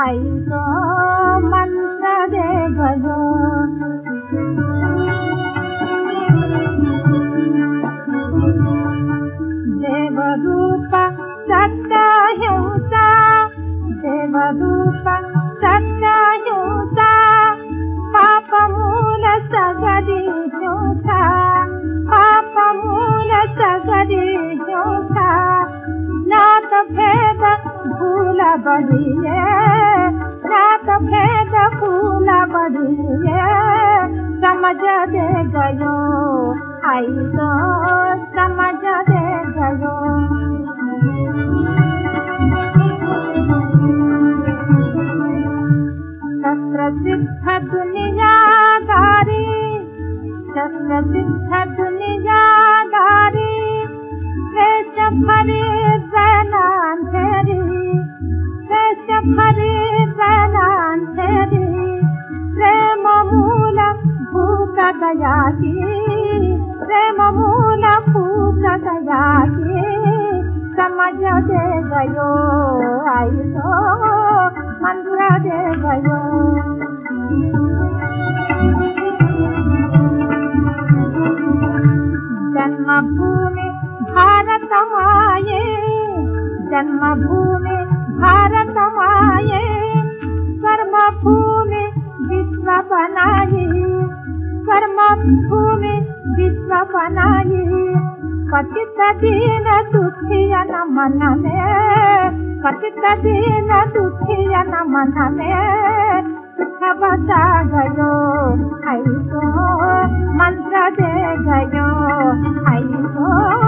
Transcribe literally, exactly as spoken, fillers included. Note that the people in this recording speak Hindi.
ऐसो मंत्र दे गयो। देवरूप सत्य हिंसा, देवरूप सत्य हिंसा, पाप मूल सगरी हिंसा, पाप मूल सगरी हिंसा। नाथ भेद भूल बढ़िए, नाथ भेद भूल बढ़िए, समझ दे गयो ऐसो समझ दे गयो। शस्त्र सिद्ध दुनियादारी, शस्त्र सिद्ध दुनियादारी, वेश भरी दैनांधेरी, वेश भरी दैनांधेरी। प्रेम मूल भूत दया की, प्रेम मूल भूत दया की, समझ दे गयो ऐसो मंत्र दे गयो। जन्मभूमि भारत माये, जन्मभूमि भारत माये, कर्मभूमि विश्व बनाई, कर्मभूमि विश्व बनाई। पतित दीन दुखियन मन में, पतित दीन दुखियन मन में, सुख बसा गयो ऐसो मंत्र दे गयो ऐसो